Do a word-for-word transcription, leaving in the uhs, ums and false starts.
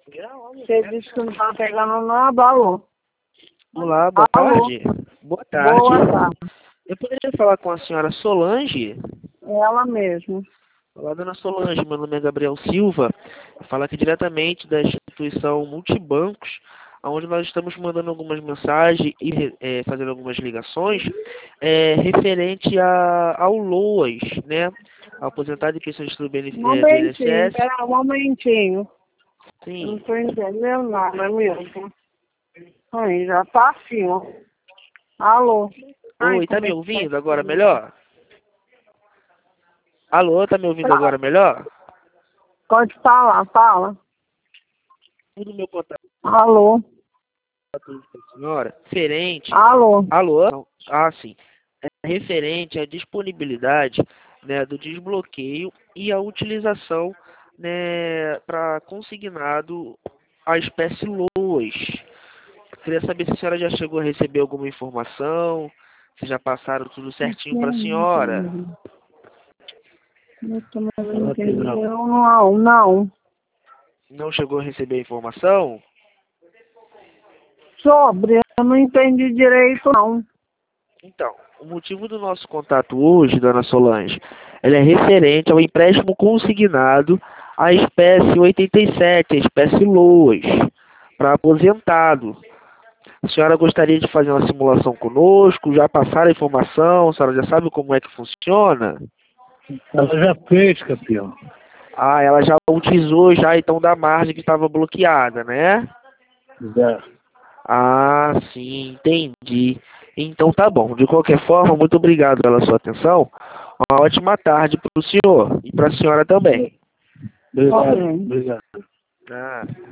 Você disse que não tá pegando nada, alô? Olá, boa Alô? tarde. Boa tarde. Boa tarde. Eu poderia falar com a senhora Solange? Ela mesmo. Olá, dona Solange, meu nome é Gabriel Silva. Eu falo aqui diretamente da instituição Multibancos, onde nós estamos mandando algumas mensagens e é, fazendo algumas ligações é, referente a, ao LOAS, né? Ao aposentado e pensões do BN, Um é, do momentinho, INSS. pera um momentinho. Eu não Sim. tô entendendo nada mesmo. Aí, já tá assim, ó. Alô? Ai, Oi, tá como me é que tá ouvindo agora assim? melhor? Alô, tá me ouvindo agora melhor? Pode falar, fala. Tudo meu contato Alô? com a senhora, referente. Alô? Alô? Não. Ah, sim. É referente à disponibilidade, né, do desbloqueio e a utilização, né, para consignado a espécie LOAS. Queria saber se a senhora já chegou a receber alguma informação, se já passaram tudo certinho para a senhora. Eu tô não entendendo. Não, não. Não chegou a receber a informação? Sobre, eu não entendi direito, não. Então, o motivo do nosso contato hoje, dona Solange, ele é referente ao empréstimo consignado à espécie oitenta e sete, a espécie LOAS, para aposentado. A senhora gostaria de fazer uma simulação conosco, já passar a informação, a senhora já sabe como é que funciona? Ela já fez, campeão. Ah, ela já utilizou já então da margem que estava bloqueada, né? Já. Ah, sim, entendi. Então tá bom. De qualquer forma, muito obrigado pela sua atenção. Uma ótima tarde para o senhor e para a senhora também. Obrigado. Ok. Obrigado. Ah.